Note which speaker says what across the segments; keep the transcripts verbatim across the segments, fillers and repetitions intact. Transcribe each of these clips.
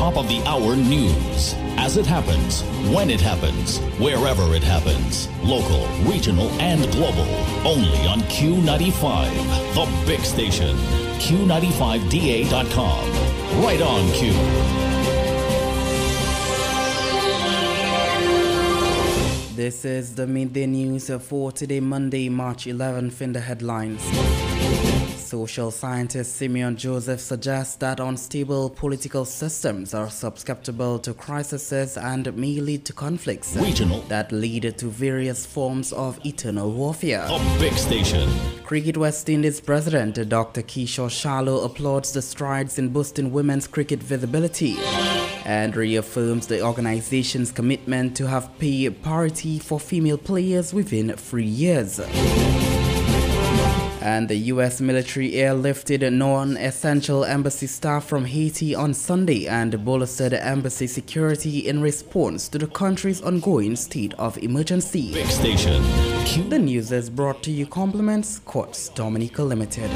Speaker 1: top of the hour news. As it happens, when it happens, wherever it happens. Local, regional, and global. Only on Q ninety-five, the big station. Q ninety-five D A dot com. Right on Q.
Speaker 2: This is the midday news for today, Monday, March eleventh, in the headlines. Social scientist Simeon Joseph suggests that unstable political systems are susceptible to crises and may lead to conflicts
Speaker 1: Regional.
Speaker 2: that lead to various forms of eternal warfare.
Speaker 1: The big station.
Speaker 2: Cricket West Indies President Doctor Kishore Sharlo applauds the strides in boosting women's cricket visibility and reaffirms the organization's commitment to have pay parity for female players within three years. And the U S military airlifted non-essential embassy staff from Haiti on Sunday and bolstered embassy security in response to the country's ongoing state of emergency.
Speaker 1: Big station. Q-
Speaker 2: The news is brought to you compliments Courts Dominica Limited.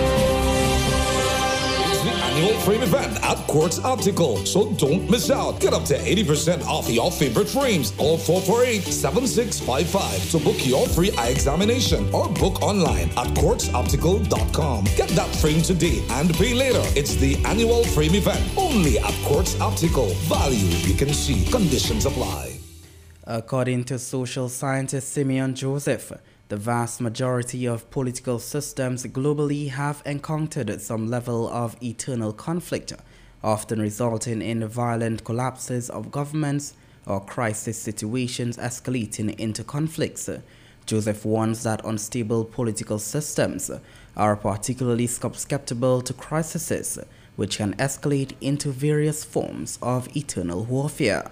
Speaker 3: Annual frame event at Quartz Optical, so don't miss out. Get up to eighty percent off your favorite frames. Call four four eight, seven six five five to book your free eye examination or book online at quartz optical dot com. Get that frame today and pay later. It's the annual frame event only at Quartz Optical. Value you can see. Conditions apply.
Speaker 2: According to social scientist Simeon Joseph, the vast majority of political systems globally have encountered some level of eternal conflict, often resulting in violent collapses of governments or crisis situations escalating into conflicts. Joseph warns that unstable political systems are particularly susceptible to crises, which can escalate into various forms of eternal warfare.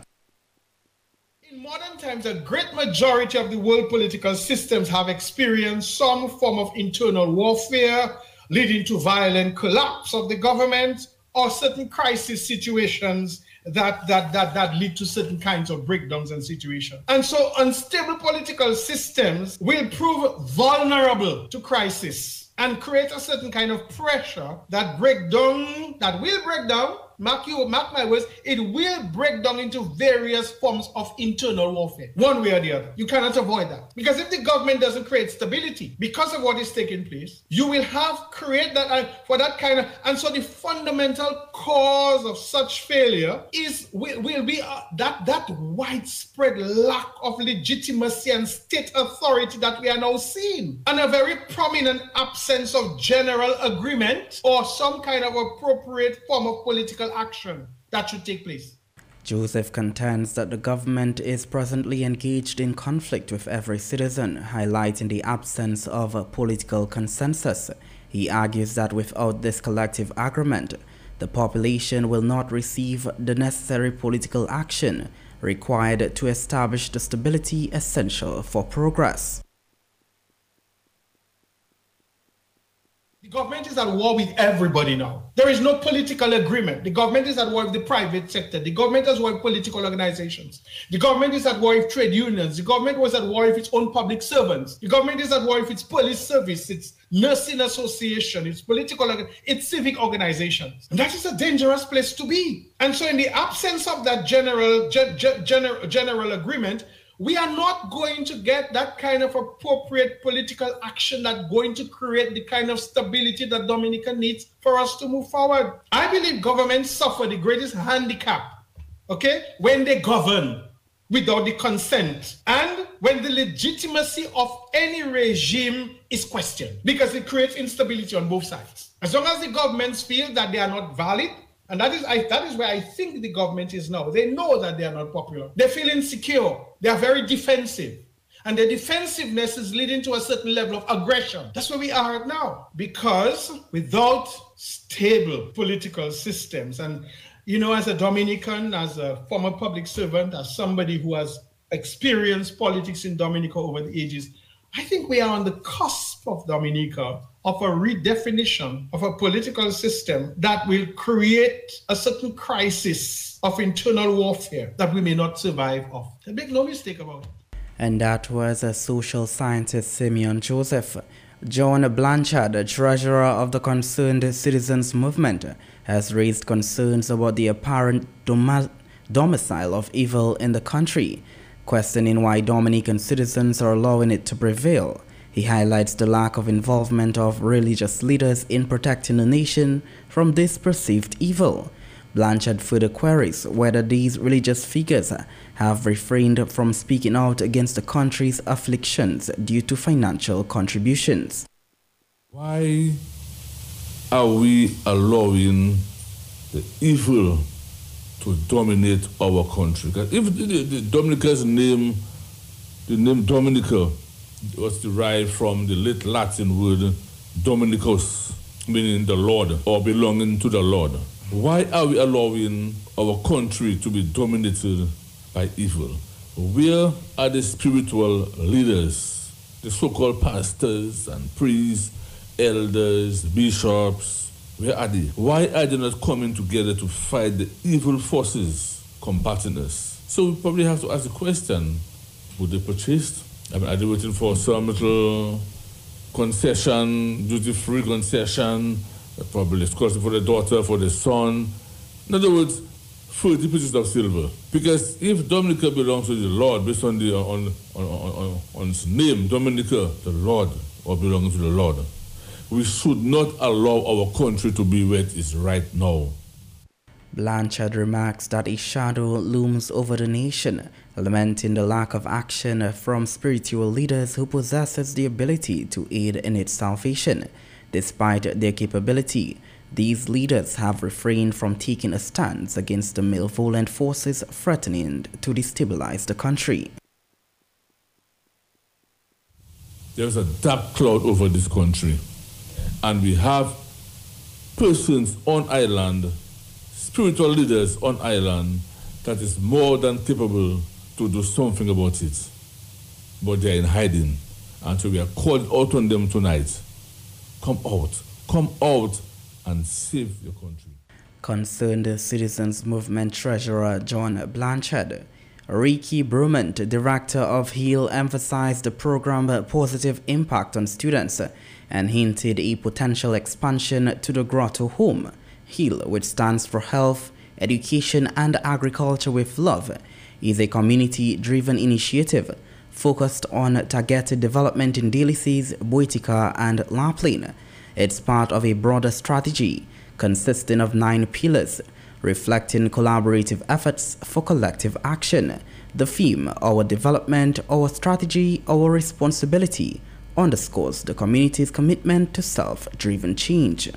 Speaker 4: In modern times, a great majority of the world political systems have experienced some form of internal warfare, leading to violent collapse of the government or certain crisis situations that, that, that, that lead to certain kinds of breakdowns and situations. And so unstable political systems will prove vulnerable to crisis and create a certain kind of pressure that break down, that will break down, mark you, mark my words, it will break down into various forms of internal warfare, one way or the other. You cannot avoid that. Because if the government doesn't create stability because of what is taking place, you will have create that uh, for that kind of, and so the fundamental cause of such failure is, will, will be uh, that, that widespread lack of legitimacy and state authority that we are now seeing, and a very prominent absence of general agreement or some kind of appropriate form of political action that should take place.
Speaker 2: Joseph contends that the government is presently engaged in conflict with every citizen, highlighting the absence of a political consensus. He argues that without this collective agreement, the population will not receive the necessary political action required to establish the stability essential for progress.
Speaker 4: The government is at war with everybody now. There is no political agreement. The government is at war with the private sector. The government is at war with political organizations. The government is at war with trade unions. The government was at war with its own public servants. The government is at war with its police service, its nursing association, its political, its civic organizations. And that is a dangerous place to be. And so in the absence of that general, ge- ge- general, general agreement, we are not going to get that kind of appropriate political action that's going to create the kind of stability that Dominica needs for us to move forward. I believe governments suffer the greatest handicap, okay, when they govern without the consent and when the legitimacy of any regime is questioned, because it creates instability on both sides. As long as the governments feel that they are not valid, and that is I, that is where I think the government is now. They know that they are not popular. They feel insecure. They are very defensive. And the defensiveness is leading to a certain level of aggression. That's where we are now. Because without stable political systems, and you know, as a Dominican, as a former public servant, as somebody who has experienced politics in Dominica over the ages, I think we are on the cusp of Dominica of a redefinition of a political system that will create a certain crisis of internal warfare that we may not survive of. Make no mistake about it.
Speaker 2: And that was a social scientist Simeon Joseph. John Blanchard, treasurer of the Concerned Citizens Movement, has raised concerns about the apparent dom domicile of evil in the country, questioning why Dominican citizens are allowing it to prevail. He highlights the lack of involvement of religious leaders in protecting the nation from this perceived evil. Blanchard further queries whether these religious figures have refrained from speaking out against the country's afflictions due to financial contributions.
Speaker 5: Why are we allowing the evil to dominate our country? Because if the, the Dominica's name, the name Dominica, was derived from the late Latin word Dominicus, meaning the Lord or belonging to the Lord. Why are we allowing our country to be dominated by evil? Where are the spiritual leaders, the so-called pastors and priests, elders, bishops? Where are they? Why are they not coming together to fight the evil forces combating us? So we probably have to ask the question, would they purchase? I mean, are they waiting for some little concession, duty-free concession, probably discussing for the daughter, for the son? In other words, forty pieces of silver. Because if Dominica belongs to the Lord, based on the on on, on, on its name, Dominica, the Lord, or belonging to the Lord, we should not allow our country to be where it is right now.
Speaker 2: Blanchard remarks that a shadow looms over the nation, lamenting the lack of action from spiritual leaders who possesses the ability to aid in its salvation. Despite their capability, these leaders have refrained from taking a stance against the malevolent forces threatening to destabilize the country.
Speaker 5: There's a dark cloud over this country, and we have persons on island, spiritual leaders on island, that is more than capable to do something about it. But they're in hiding, and so we are called out on them tonight. Come out, come out and save your country.
Speaker 2: Concerned Citizens Movement Treasurer John Blanchard. Ricky Brumant, director of HEAL, emphasized the program's positive impact on students and hinted a potential expansion to the Grotto Home. HEAL, which stands for Health, Education and Agriculture with Love, is a community-driven initiative focused on targeted development in Delices, Boitica and La Plaine. It's part of a broader strategy consisting of nine pillars, reflecting collaborative efforts for collective action. The theme, Our Development, Our Strategy, Our Responsibility, underscores the community's commitment to self-driven change.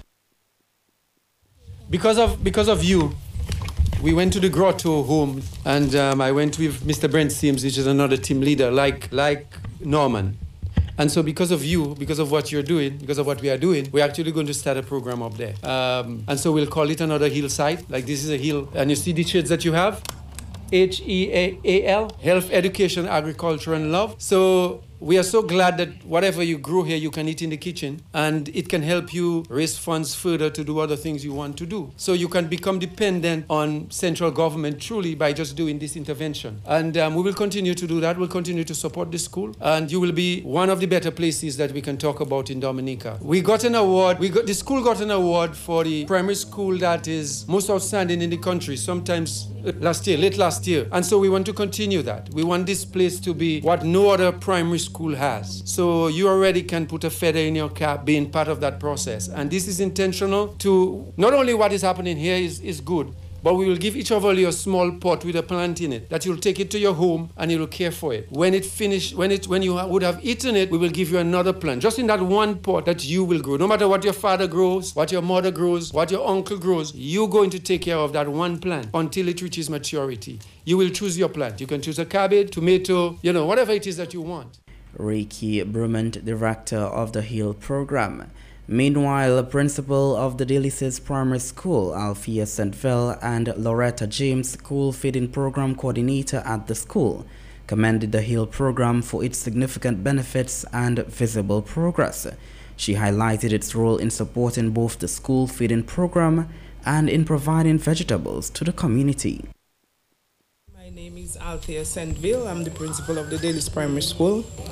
Speaker 6: Because of, because of you, we went to the Grotto Home, and um, I went with Mister Brent Sims, which is another team leader, like, like Norman. And so because of you, because of what you're doing, because of what we are doing, we're actually going to start a program up there. Um, and so we'll call it another HEAL site. Like this is a HEAL. And you see the shades that you have? H E A L, Health, Education, Agriculture, and Love. So we are so glad that whatever you grow here, you can eat in the kitchen, and it can help you raise funds further to do other things you want to do. So you can become dependent on central government truly by just doing this intervention. And um, we will continue to do that. We'll continue to support the school, and you will be one of the better places that we can talk about in Dominica. We got an award. We got the school got an award for the primary school that is most outstanding in the country. Sometimes last year, late last year, and so we want to continue that. We want this place to be what no other primary school has. So you already can put a feather in your cap being part of that process. And this is intentional to, not only what is happening here is, is good, but we will give each of you a small pot with a plant in it that you'll take it to your home and you'll care for it. When it finish, when it when you would have eaten it, we will give you another plant, just in that one pot that you will grow. No matter what your father grows, what your mother grows, what your uncle grows, you're going to take care of that one plant until it reaches maturity. You will choose your plant. You can choose a cabbage, tomato, you know, whatever it is that you want.
Speaker 2: Ricky Brumant, director of the HEAL program. Meanwhile, principal of the Delices Primary School, Althea Saintville, and Loretta James, school feeding program coordinator at the school, commended the HEAL program for its significant benefits and visible progress. She highlighted its role in supporting both the school feeding program and in providing vegetables to the community.
Speaker 7: My name is Althea Saintville. I'm the principal of the Delices Primary School.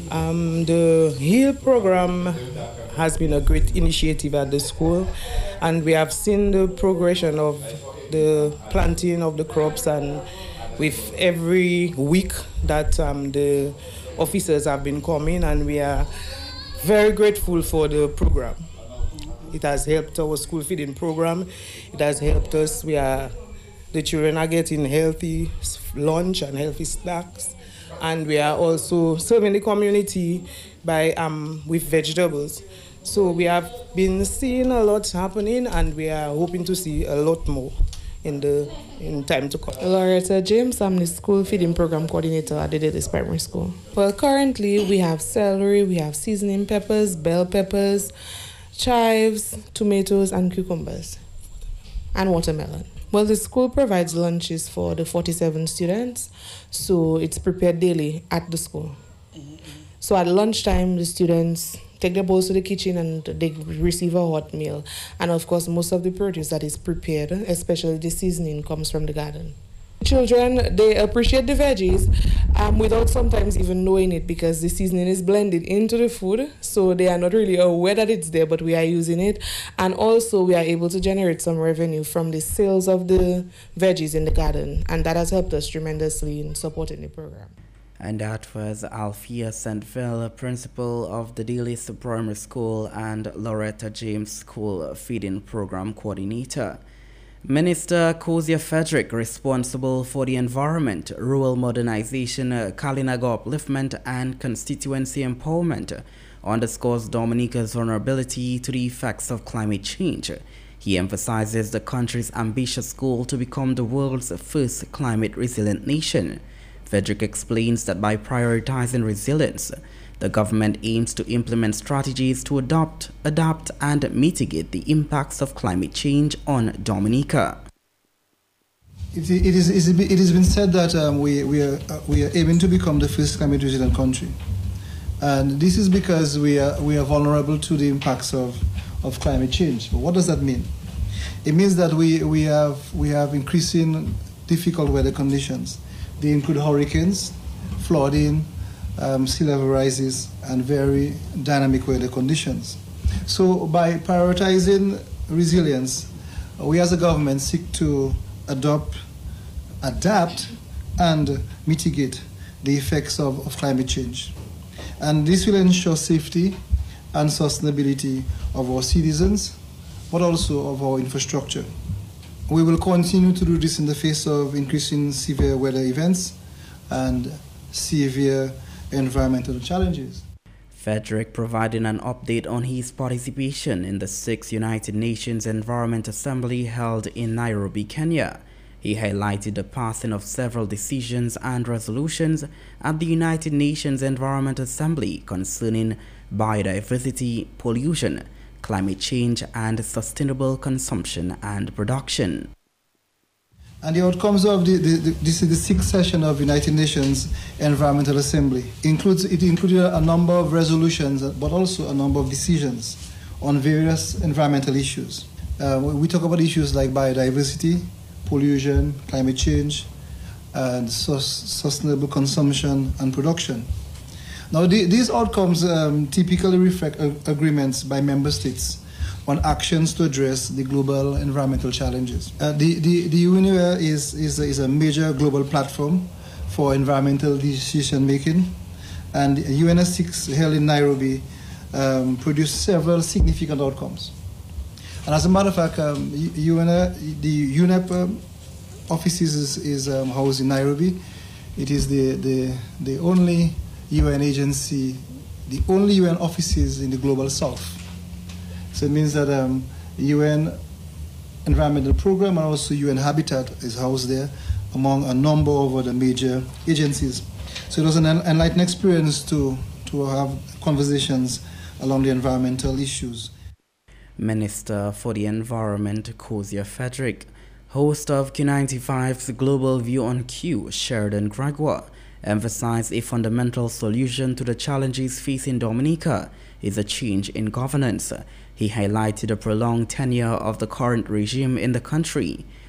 Speaker 7: Um, the HEAL program has been a great initiative at the school, and we have seen the progression of the planting of the crops, and with every week that um, the officers have been coming, and we are very grateful for the program. It has helped our school feeding program. It has helped us. We are, the children are getting healthy lunch and healthy snacks, and we are also serving the community by um, with vegetables. So we have been seeing a lot happening, and we are hoping to see a lot more in the in time to come.
Speaker 8: Loretta James, I'm the school feeding program coordinator at the Davis Primary School. Well, currently we have celery, we have seasoning peppers, bell peppers, chives, tomatoes, and cucumbers, and watermelon. Well, the school provides lunches for the forty-seven students, so it's prepared daily at the school. So at lunchtime, the students take their bowls to the kitchen and they receive a hot meal. And of course, most of the produce that is prepared, especially the seasoning, comes from the garden. Children, they appreciate the veggies um, without sometimes even knowing it, because the seasoning is blended into the food, so they are not really aware that it's there, but we are using it. And also we are able to generate some revenue from the sales of the veggies in the garden, and that has helped us tremendously in supporting the program.
Speaker 2: And that was Althea Saintville, principal of the Dalis Primary School, and Loretta James School Feeding Program Coordinator. Minister Kozia Frederick, responsible for the environment, rural modernization, Kalinago upliftment, and constituency empowerment, underscores Dominica's vulnerability to the effects of climate change. He emphasizes the country's ambitious goal to become the world's first climate-resilient nation. Frederick explains that by prioritizing resilience, the government aims to implement strategies to adopt, adapt, and mitigate the impacts of climate change on Dominica.
Speaker 9: It, it, is, it has been said that um, we, we, are, uh, we are aiming to become the first climate resilient country. And this is because we are, we are vulnerable to the impacts of, of climate change. But what does that mean? It means that we, we, have, we have increasing difficult weather conditions. They include hurricanes, flooding, um, sea level rises, and very dynamic weather conditions. So by prioritizing resilience, we as a government seek to adopt, adapt, and mitigate the effects of, of climate change. And this will ensure safety and sustainability of our citizens, but also of our infrastructure. We will continue to do this in the face of increasing severe weather events and severe environmental challenges.
Speaker 2: Frederick providing an update on his participation in the sixth United Nations Environment Assembly held in Nairobi, Kenya. He highlighted the passing of several decisions and resolutions at the United Nations Environment Assembly concerning biodiversity, pollution, climate change, and sustainable consumption and production.
Speaker 9: And the outcomes of the, the, the, this is the sixth session of United Nations Environmental Assembly. Includes, it included a number of resolutions, but also a number of decisions on various environmental issues. Uh, we talk about issues like biodiversity, pollution, climate change, and sus sustainable consumption and production. Now, the, these outcomes um, typically reflect uh, agreements by member states on actions to address the global environmental challenges. Uh, the, the, the U N is, is, is a major global platform for environmental decision making, and U N S six held in Nairobi um, produced several significant outcomes. And as a matter of fact, um, U N, the U N E P um, offices is, is um, housed in Nairobi. It is the, the, the only U N agency, the only U N offices in the global south. So it means that um, U N Environmental Program and also U N Habitat is housed there, among a number of other major agencies. So it was an enlightening experience to, to have conversations along the environmental issues.
Speaker 2: Minister for the Environment, Kozia Frederick, host of Q ninety-five's Global View on Q, Sheridan Gregoire, emphasized a fundamental solution to the challenges facing Dominica is a change in governance. He highlighted the prolonged tenure of the current regime in the country,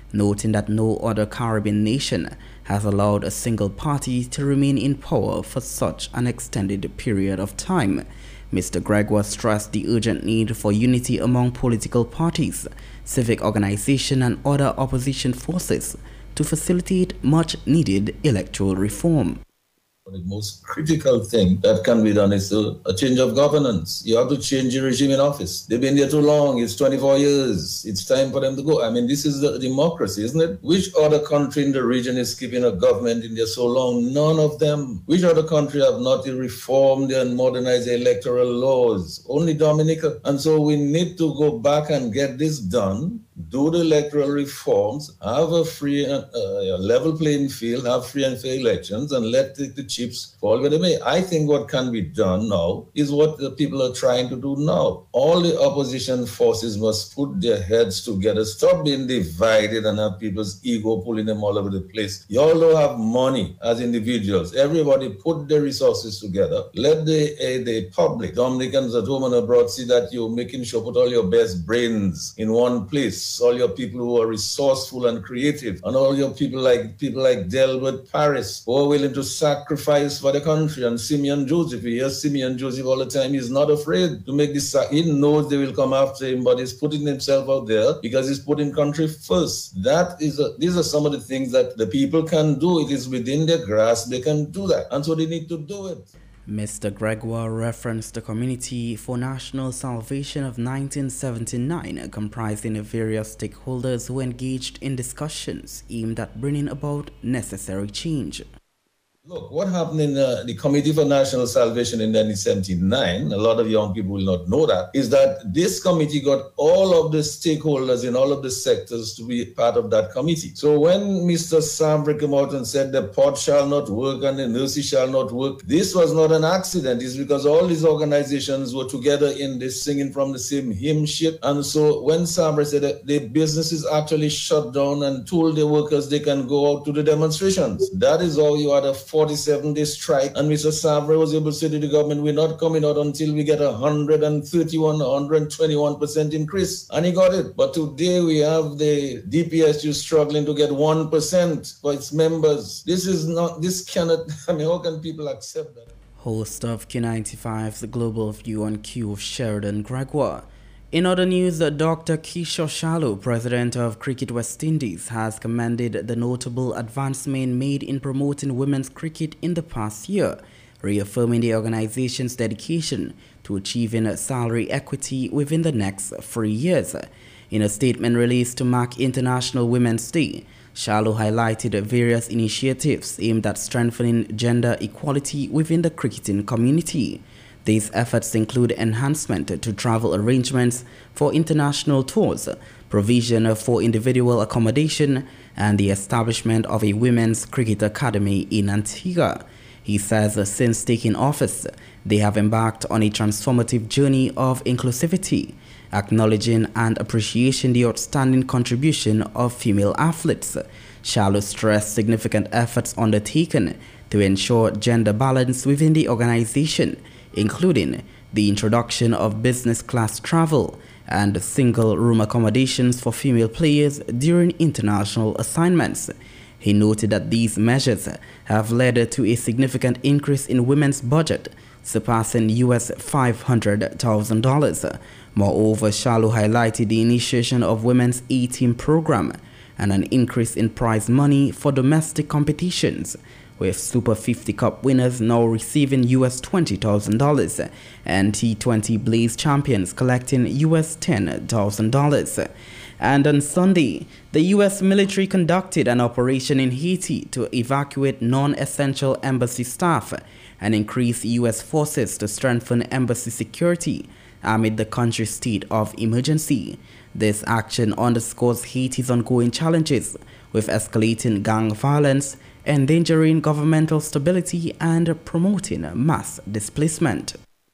Speaker 2: noting that no other Caribbean nation has allowed a single party to remain in power for such an extended period of time. Mister Gregoire stressed the urgent need for unity among political parties, civic organizations and other opposition forces to facilitate much-needed electoral reform.
Speaker 10: The most critical thing that can be done is a, a change of governance. You have to change the regime in office. They've been there too long. It's twenty-four years. It's time for them to go. I mean, this is a democracy, isn't it? Which other country in the region is keeping a government in there so long? None of them. Which other country have not reformed and modernized the electoral laws? Only Dominica. And so we need to go back and get this done. Do the electoral reforms, have a free and uh, level playing field, have free and fair elections, and let the, the chips fall where they may. I think what can be done now is what the people are trying to do now. All the opposition forces must put their heads together, stop being divided and have people's ego pulling them all over the place. You all don't have money as individuals. Everybody put their resources together. Let the, uh, the public, Dominicans at home and abroad, see that you're making sure put all your best brains in one place. All your people who are resourceful and creative, and all your people like people like Delbert Paris, who are willing to sacrifice for the country, and Simeon Joseph. You hear Simeon Joseph all the time. He's not afraid to make this. He knows they will come after him, but he's putting himself out there because he's putting country first. That is, a, these are some of the things that the people can do. It is within their grasp. They can do that, and so they need to do it.
Speaker 2: Mister Gregoire referenced the Community for National Salvation of nineteen seventy-nine, comprising of various stakeholders who engaged in discussions aimed at bringing about necessary change.
Speaker 10: Look, what happened in uh, the Committee for National Salvation in nineteen seventy-nine, a lot of young people will not know that, is that this committee got all of the stakeholders in all of the sectors to be part of that committee. So when Mister Savary came out and said the port shall not work and the nurses shall not work, this was not an accident. It's because all these organizations were together in this singing from the same hymn sheet. And so when Savary said that the businesses actually shut down and told the workers they can go out to the demonstrations, that is how you had a forty-seven day strike, and Mister Savary was able to say to the government, we're not coming out until we get a one hundred thirty-one, one hundred twenty-one percent increase. And he got it. But today we have the D P S U struggling to get one percent for its members. This is not, this cannot, I mean, how can people accept that?
Speaker 2: Host of Q ninety-five's Global View on Q, Sheridan Gregoire. In other news, Doctor Keisha Shallow, president of Cricket West Indies, has commended the notable advancement made in promoting women's cricket in the past year, reaffirming the organization's dedication to achieving salary equity within the next three years. In a statement released to mark International Women's Day, Shallow highlighted various initiatives aimed at strengthening gender equality within the cricketing community. These efforts include enhancement to travel arrangements for international tours, provision for individual accommodation, and the establishment of a women's cricket academy in Antigua. He says since taking office, they have embarked on a transformative journey of inclusivity, acknowledging and appreciating the outstanding contribution of female athletes. Shallow stressed significant efforts undertaken to ensure gender balance within the organization, including the introduction of business class travel and single room accommodations for female players during international assignments. He noted that these measures have led to a significant increase in women's budget, surpassing U S five hundred thousand dollars. Moreover, Shallow highlighted the initiation of Women's A-Team program and an increase in prize money for domestic competitions, with Super fifty Cup winners now receiving U S twenty thousand dollars and T twenty Blaze champions collecting U S ten thousand dollars. And on Sunday, the U S military conducted an operation in Haiti to evacuate non-essential embassy staff and increase U S forces to strengthen embassy security amid the country's state of emergency. This action underscores Haiti's ongoing challenges with escalating gang violence, endangering governmental stability, and promoting mass displacement.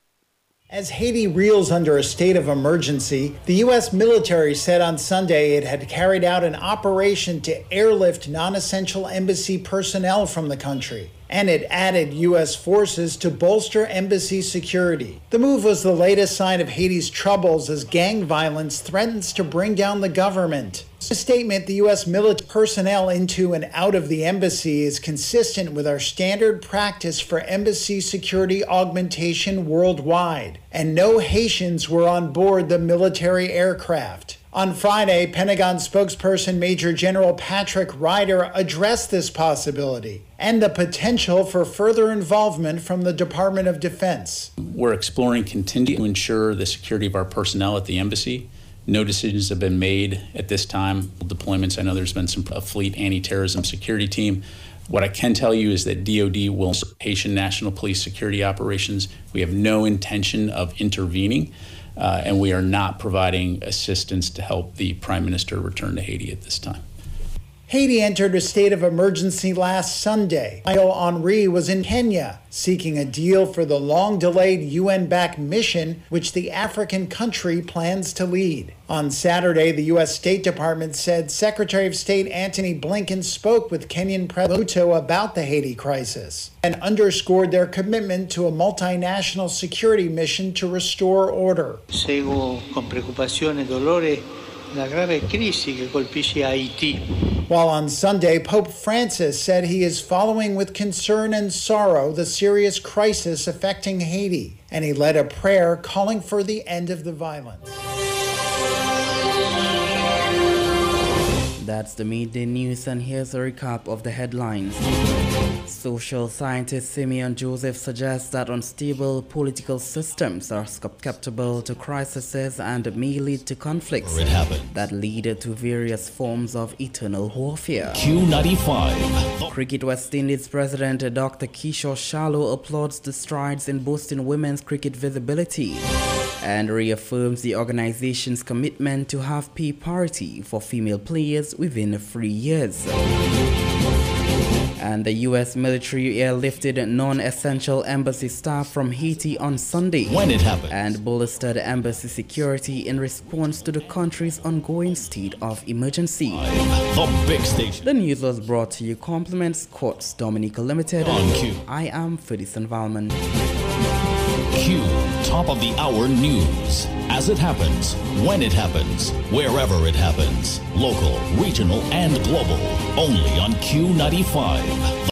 Speaker 11: As Haiti reels under a state of emergency, the U S military said on Sunday it had carried out an operation to airlift non-essential embassy personnel from the country, and it added U S forces to bolster embassy security. The move was the latest sign of Haiti's troubles as gang violence threatens to bring down the government. A statement, the U S military personnel into and out of the embassy is consistent with our standard practice for embassy security augmentation worldwide, and no Haitians were on board the military aircraft. On Friday, Pentagon spokesperson Major General Patrick Ryder addressed this possibility and the potential for further involvement from the Department of Defense.
Speaker 12: We're exploring continuing to ensure the security of our personnel at the embassy. No decisions have been made at this time. Deployments, I know there's been some a fleet anti-terrorism security team. What I can tell you is that D O D will support Haitian National Police security operations. We have no intention of intervening, uh, and we are not providing assistance to help the Prime Minister return to Haiti at this time.
Speaker 11: Haiti entered a state of emergency last Sunday. Michael Henry was in Kenya, seeking a deal for the long-delayed U N-backed mission, which the African country plans to lead. On Saturday, the U S State Department said Secretary of State Antony Blinken spoke with Kenyan President Ruto about the Haiti crisis and underscored their commitment to a multinational security mission to restore order.
Speaker 13: Seguo con preocupación e dolore la grave crisi che colpisce Haiti.
Speaker 11: While on Sunday, Pope Francis said he is following with concern and sorrow the serious crisis affecting Haiti, and he led a prayer calling for the end of the violence.
Speaker 2: That's the midday news, and here's a recap of the headlines. Social scientist Simeon Joseph suggests that unstable political systems are susceptible to crises and may lead to conflicts that lead to various forms of eternal warfare.
Speaker 1: Q ninety-five.
Speaker 2: Cricket West Indies President Doctor Kishore Shallow applauds the strides in boosting women's cricket visibility and reaffirms the organization's commitment to have pay parity for female players within three years. And the U S military airlifted non-essential embassy staff from Haiti on Sunday
Speaker 1: when it happened
Speaker 2: and bolstered embassy security in response to the country's ongoing state of emergency.
Speaker 1: The Big Station.
Speaker 2: The news was brought to you compliments Courts Dominica Limited.
Speaker 1: On Q.
Speaker 2: I am Ferdinand Valman.
Speaker 1: Q, top of the hour news. As it happens, when it happens, wherever it happens. Local, regional, and global. Only on Q ninety-five.